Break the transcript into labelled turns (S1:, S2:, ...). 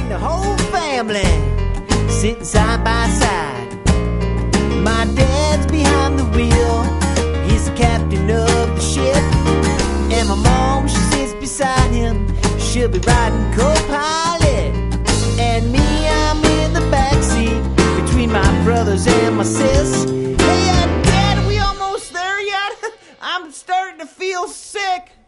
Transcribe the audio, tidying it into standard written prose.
S1: the whole family sitting side by side. My dad's behind the wheel, he's the captain of the ship. And my mom, she sits beside him, she'll be riding co-pilot. And me, I'm in the backseat between my brothers and my sis. Hey, Dad, are we almost there yet? I'm starting to feel sick.